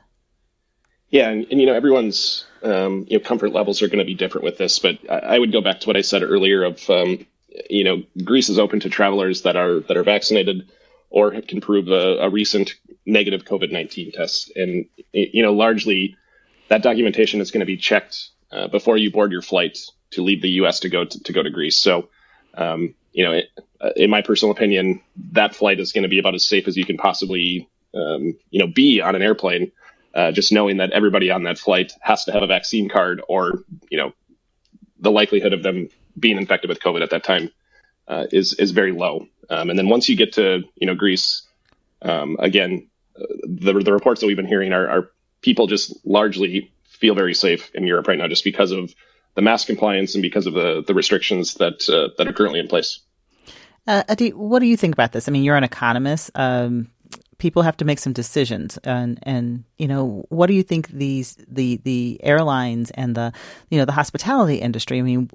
Yeah, and, and you know, everyone's um, you know comfort levels are going to be different with this, but I, I would go back to what I said earlier of um, you know Greece is open to travelers that are that are vaccinated or can prove a, a recent negative COVID nineteen test, and you know largely that documentation is going to be checked uh, before you board your flight to leave the U S to go to, to go to Greece. So. Um, you know, it, in my personal opinion, that flight is going to be about as safe as you can possibly, um, you know, be on an airplane. Uh, just knowing that everybody on that flight has to have a vaccine card, or you know, the likelihood of them being infected with COVID at that time uh, is is very low. Um, and then once you get to you know Greece, um, again, the the reports that we've been hearing are, are people just largely feel very safe in Europe right now, just because of the mask compliance and because of the, the restrictions that uh, that are currently in place. Uh, Adi, what do you think about this? I mean, you're an economist. Um, people have to make some decisions, and and you know, what do you think these the the airlines and the you know the hospitality industry? I mean,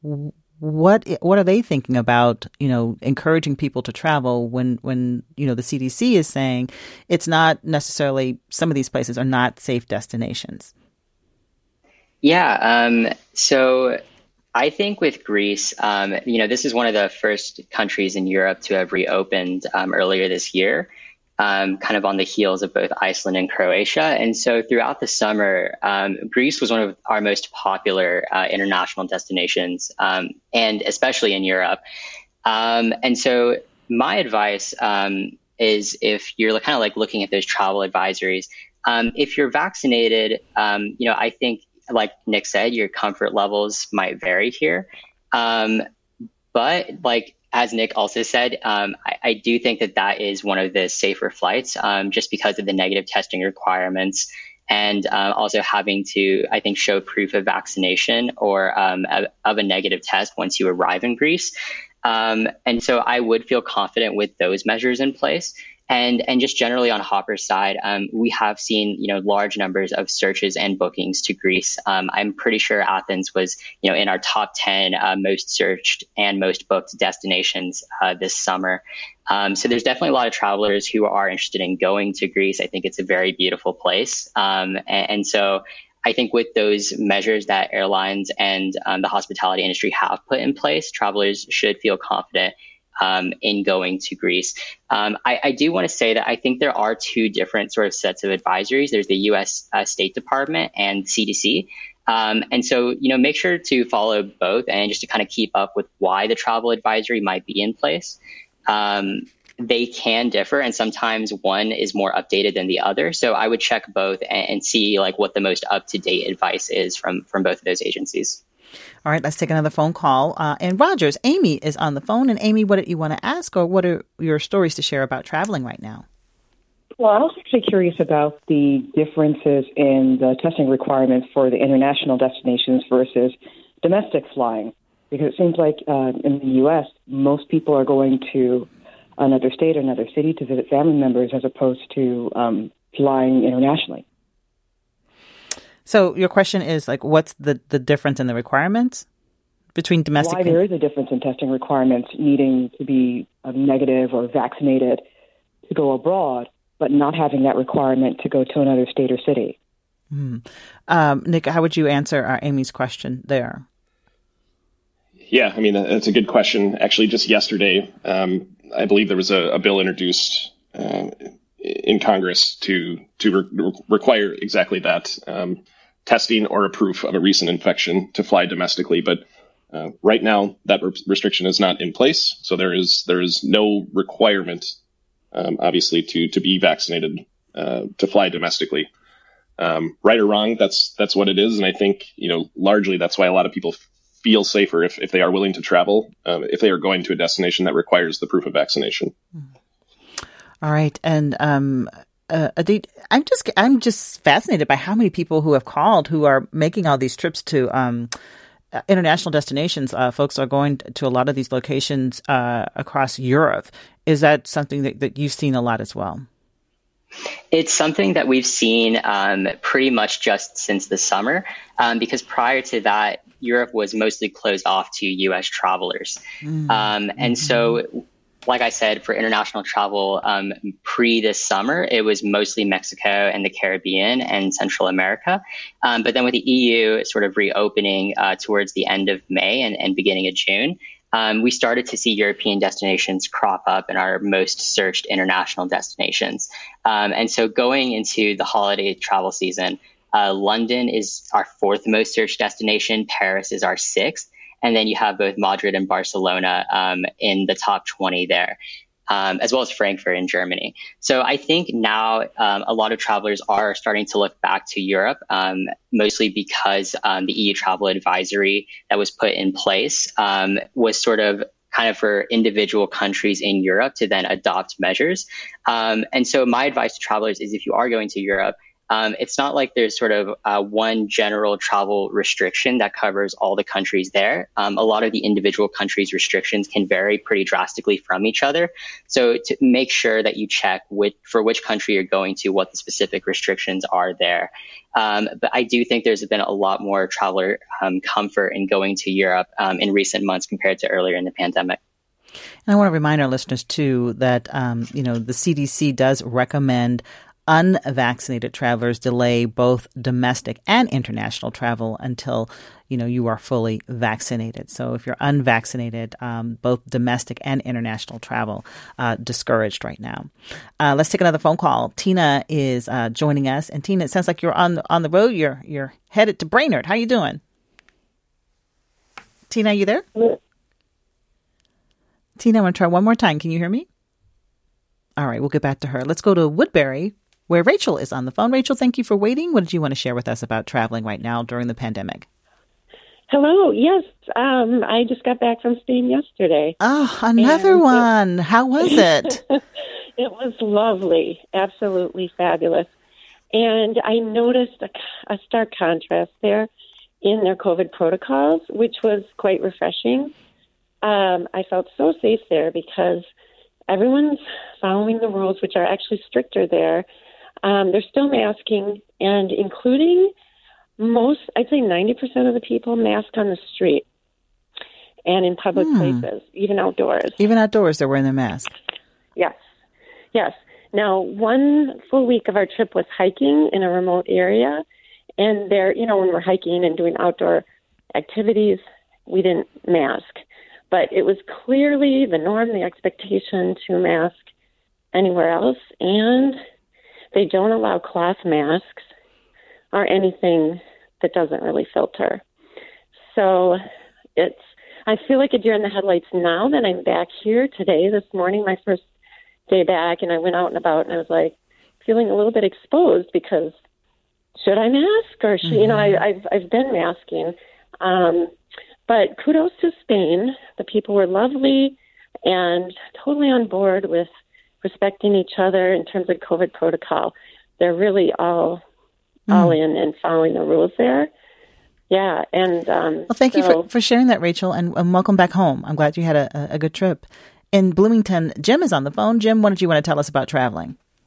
what what are they thinking about? You know, encouraging people to travel when when you know the C D C is saying it's not necessarily, some of these places are not safe destinations. Yeah. Um, so I think with Greece, um, you know, this is one of the first countries in Europe to have reopened um, earlier this year, um, kind of on the heels of both Iceland and Croatia. And so throughout the summer, um, Greece was one of our most popular uh, international destinations, um, and especially in Europe. Um, and so my advice um, is, if you're kind of like looking at those travel advisories, um, if you're vaccinated, um, you know, I think, like Nick said, your comfort levels might vary here. Um, but like, as Nick also said, um, I, I do think that that is one of the safer flights, um, just because of the negative testing requirements, and uh, also having to, I think, show proof of vaccination or um, a, of a negative test once you arrive in Greece. Um, and so I would feel confident with those measures in place. And and just generally on Hopper's side, um, we have seen, you know, large numbers of searches and bookings to Greece. Um, I'm pretty sure Athens was, you know, in our top ten uh, most searched and most booked destinations uh, this summer. Um, so there's definitely a lot of travelers who are interested in going to Greece. I think it's a very beautiful place. Um, and, and so I think with those measures that airlines and um, the hospitality industry have put in place, travelers should feel confident Um, in going to Greece. Um, I, I do want to say that I think there are two different sort of sets of advisories. There's the U S uh, State Department and C D C. Um, and so, you know, make sure to follow both, and just to kind of keep up with why the travel advisory might be in place. Um, they can differ, and sometimes one is more updated than the other. So I would check both and, and see like what the most up-to-date advice is from, from both of those agencies. All right, let's take another phone call. Uh, and Rogers, Amy is on the phone. And Amy, what do you want to ask, or what are your stories to share about traveling right now? Well, I was actually curious about the differences in the testing requirements for the international destinations versus domestic flying, because it seems like uh, in the U S, most people are going to another state or another city to visit family members as opposed to um, flying internationally. So your question is like, what's the, the difference in the requirements between domestic? Why there is a difference in testing requirements needing to be negative or vaccinated to go abroad, but not having that requirement to go to another state or city. Hmm. Um, Nick, how would you answer uh, Amy's question there? Yeah, I mean, that's a good question. Actually, just yesterday, um, I believe there was a, a bill introduced uh, in Congress to to re- require exactly that, um, testing or a proof of a recent infection to fly domestically. But uh, right now, that re- restriction is not in place, so there is there is no requirement, um, obviously, to to be vaccinated uh, to fly domestically. Um, right or wrong, that's that's what it is, and I think you know largely that's why a lot of people feel safer if, if they are willing to travel, um, if they are going to a destination that requires the proof of vaccination. All right. And um, uh, Adit, I'm just I'm just fascinated by how many people who have called who are making all these trips to um, international destinations. Uh, folks are going to a lot of these locations uh, across Europe. Is that something that, that you've seen a lot as well? It's something that we've seen um, pretty much just since the summer, um, because prior to that, Europe was mostly closed off to U S travelers. Mm. Um, and mm-hmm. so, like I said, for international travel um, pre this summer, it was mostly Mexico and the Caribbean and Central America. Um, but then with the E U sort of reopening uh, towards the end of May and, and beginning of June, Um, we started to see European destinations crop up in our most searched international destinations. Um, and so going into the holiday travel season, uh, London is our fourth most searched destination. Paris is our sixth. And then you have both Madrid and Barcelona um, in the top twenty there, um, as well as Frankfurt in Germany. So I think now um, a lot of travelers are starting to look back to Europe, um, mostly because um, the E U travel advisory that was put in place um, was sort of kind of for individual countries in Europe to then adopt measures. Um, and so my advice to travelers is if you are going to Europe, Um, it's not like there's sort of uh, one general travel restriction that covers all the countries there. Um, a lot of the individual countries' restrictions can vary pretty drastically from each other. So to make sure that you check which, for which country you're going to, what the specific restrictions are there. Um, but I do think there's been a lot more traveler um, comfort in going to Europe um, in recent months compared to earlier in the pandemic. And I want to remind our listeners, too, that, um, you know, the C D C does recommend unvaccinated travelers delay both domestic and international travel until, you know, you are fully vaccinated. So if you're unvaccinated, um, both domestic and international travel uh, discouraged right now. Uh, let's take another phone call. Tina is uh, joining us, and Tina, it sounds like you're on the, on the road. You're you're headed to Brainerd. How you doing? Tina, are you there? Tina, I'm going to try one more time. Can you hear me? All right, we'll get back to her. Let's go to Woodbury, where Rachel is on the phone. Rachel, thank you for waiting. What did you want to share with us about traveling right now during the pandemic? Hello. Yes, um, I just got back from Spain yesterday. Oh, another and one. It, How was it? It was lovely. Absolutely fabulous. And I noticed a, a stark contrast there in their COVID protocols, which was quite refreshing. Um, I felt so safe there because everyone's following the rules, which are actually stricter there. Um, they're still masking, and including most, I'd say ninety percent of the people mask on the street and in public hmm. places, even outdoors. Even outdoors, they're wearing their mask. Yes. Yes. Now, one full week of our trip was hiking in a remote area, and there, you know, when we're hiking and doing outdoor activities, we didn't mask. But it was clearly the norm, the expectation to mask anywhere else, and they don't allow cloth masks or anything that doesn't really filter. So it's, I feel like a deer in the headlights now that I'm back here today, this morning, my first day back, and I went out and about, and I was like feeling a little bit exposed because should I mask or should, mm-hmm. you know, I, I've I've been masking. Um, But kudos to Spain. The people were lovely and totally on board with respecting each other in terms of COVID protocol. They're really all mm. all in and following the rules there. Yeah. And um, well, thank so, you for, for sharing that, Rachel, and, and welcome back home. I'm glad you had a, a good trip. In Bloomington, Jim is on the phone. Jim, what did you want to tell us about traveling?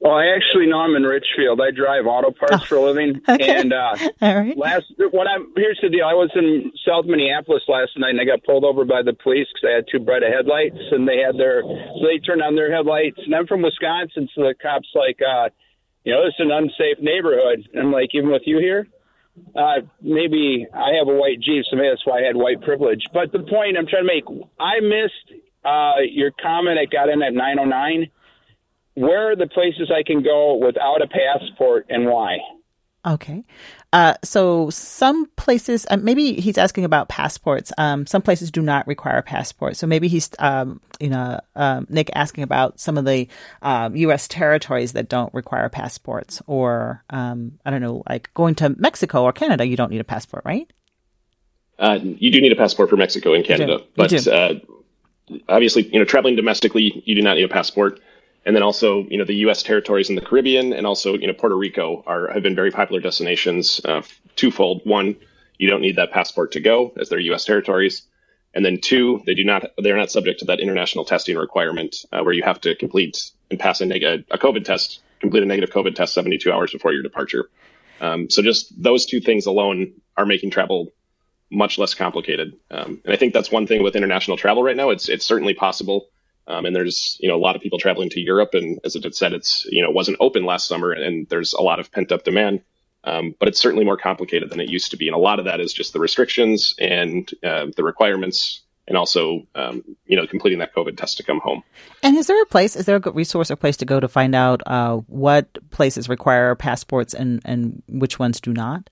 Well, I actually know I'm in Richfield. I drive auto parts oh, for a living. Okay. And uh, All right. last, what I'm here's the deal. I was in South Minneapolis last night, and I got pulled over by the police because I had too bright of headlights, and they had their so they turned on their headlights. And I'm from Wisconsin, so the cops like, uh, you know, this is an unsafe neighborhood. And I'm like, even with you here, uh, maybe I have a white Jeep, so maybe that's why I had white privilege. But the point I'm trying to make, I missed uh, your comment. I got in at nine oh nine. Where are the places I can go without a passport and why? Okay. Uh, so some places, uh, maybe he's asking about passports. Um, some places do not require a passport. So maybe he's, um, you know, um, Nick asking about some of the um, U S territories that don't require passports, or, um, I don't know, like going to Mexico or Canada, you don't need a passport, right? Uh, you do need a passport for Mexico and Canada. But uh, obviously, you know, traveling domestically, you do not need a passport. And then also, you know, the U S territories in the Caribbean and also, you know, Puerto Rico are have been very popular destinations, uh, twofold. One, you don't need that passport to go, as they're U S territories. And then two, they do not they're not subject to that international testing requirement uh, where you have to complete and pass a, neg- a COVID test, complete a negative COVID test seventy-two hours before your departure. Um, so just those two things alone are making travel much less complicated. Um, and I think that's one thing with international travel right now. It's it's certainly possible. Um, and there's, you know, a lot of people traveling to Europe, and as it had said, it's, you know, it wasn't open last summer, and there's a lot of pent up demand. Um, but it's certainly more complicated than it used to be. And a lot of that is just the restrictions and uh, the requirements, and also, um, you know, completing that COVID test to come home. And is there a place, is there a good resource or place to go to find out uh, what places require passports and, and which ones do not?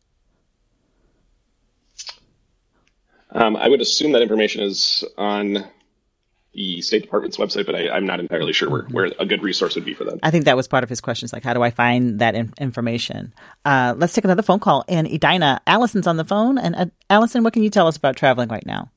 Um, I would assume that information is on the State Department's website, but I, I'm not entirely sure where, where a good resource would be for that. I think that was part of his questions, like, how do I find that in- information? Uh, let's take another phone call. And Edina, Allison's on the phone. And uh, Allison, what can you tell us about traveling right now?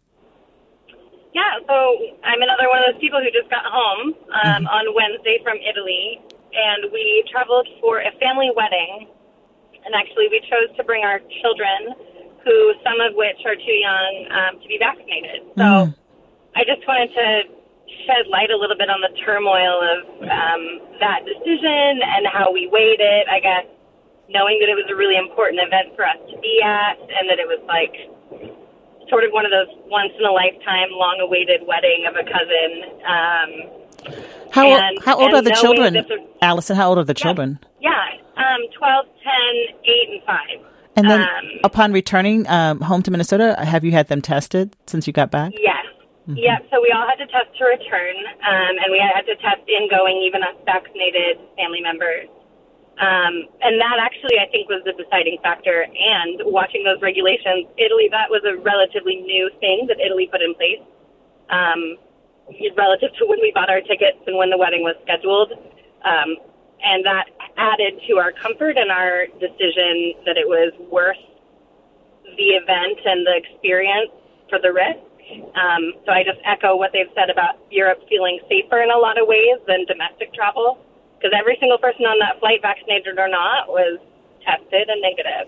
Yeah, so I'm another one of those people who just got home um, mm-hmm. on Wednesday from Italy, and we traveled for a family wedding. And actually, we chose to bring our children, who some of which are too young um, to be vaccinated. So mm. I just wanted to shed light a little bit on the turmoil of um, that decision and how we weighed it, I guess, knowing that it was a really important event for us to be at, and that it was like sort of one of those once-in-a-lifetime, long-awaited wedding of a cousin. Um, how, and, how old are the children, a, Allison? How old are the children? Yeah, um, twelve, ten, eight, and five. And then um, upon returning um, home to Minnesota, have you had them tested since you got back? Yes. Mm-hmm. Yeah, so we all had to test to return, um, and we had to test ingoing, even us vaccinated family members. Um, and that actually, I think, was the deciding factor. And watching those regulations, Italy, that was a relatively new thing that Italy put in place um, relative to when we bought our tickets and when the wedding was scheduled. Um, and that added to our comfort and our decision that it was worth the event and the experience for the risk. Um, so I just echo what they've said about Europe feeling safer in a lot of ways than domestic travel, because every single person on that flight, vaccinated or not, was tested and negative.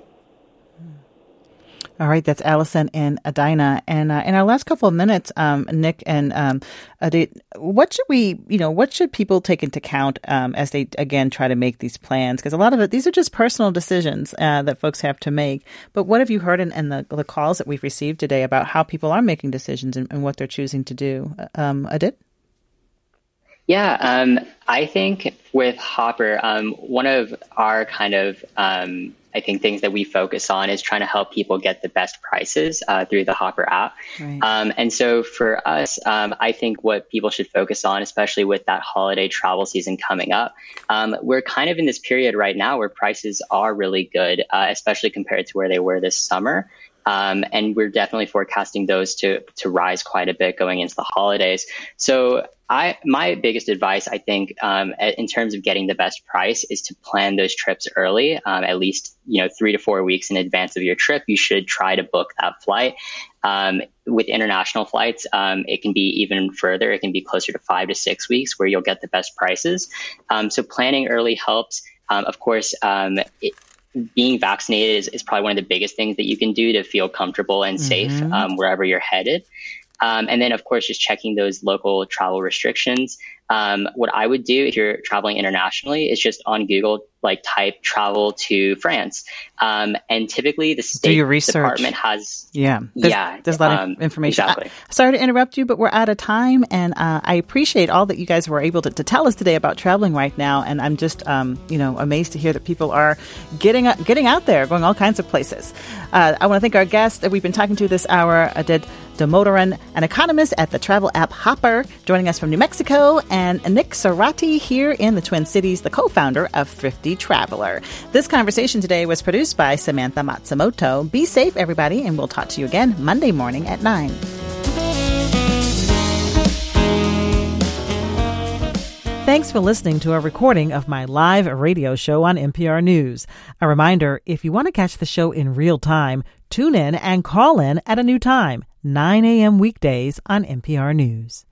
All right, that's Allison and Edina. And uh, in our last couple of minutes, um, Nick and um, Adit, what should we, you know, what should people take into account um, as they, again, try to make these plans? Because a lot of it, these are just personal decisions uh, that folks have to make. But what have you heard in, in the, the calls that we've received today about how people are making decisions and, and what they're choosing to do? Um, Adit? Yeah, um, I think with Hopper, um, one of our kind of, um, I think, things that we focus on is trying to help people get the best prices uh, through the Hopper app. Right. Um, and so for us, um, I think what people should focus on, especially with that holiday travel season coming up, um, we're kind of in this period right now where prices are really good, uh, especially compared to where they were this summer. Um, and we're definitely forecasting those to to rise quite a bit going into the holidays. So I my biggest advice, I think, um, in terms of getting the best price is to plan those trips early, um, at least, you know, three to four weeks in advance of your trip. You should try to book that flight. Um, with international flights, um, it can be even further. It can be closer to five to six weeks where you'll get the best prices. Um, so planning early helps. Um, of course, um, it, being vaccinated is, is probably one of the biggest things that you can do to feel comfortable and safe mm-hmm. um, wherever you're headed. Um, and then, of course, just checking those local travel restrictions. Um, what I would do if you're traveling internationally is just on Google, like type travel to France. Um, and typically the State Department has, yeah, there's, yeah, there's a lot um, of information. Exactly. I, sorry to interrupt you, but we're out of time. And uh, I appreciate all that you guys were able to, to tell us today about traveling right now. And I'm just, um, you know, amazed to hear that people are getting, getting out there, going all kinds of places. Uh, I want to thank our guest that we've been talking to this hour, Aded Damodaran, an economist at the travel app Hopper, joining us from New Mexico, and Nick Serrati here in the Twin Cities, the co-founder of Thrifty Traveler. This conversation today was produced by Samantha Matsumoto. Be safe, everybody, and we'll talk to you again Monday morning at nine. Thanks for listening to a recording of my live radio show on N P R News. A reminder, if you want to catch the show in real time, tune in and call in at a new time, nine a.m. weekdays on N P R News.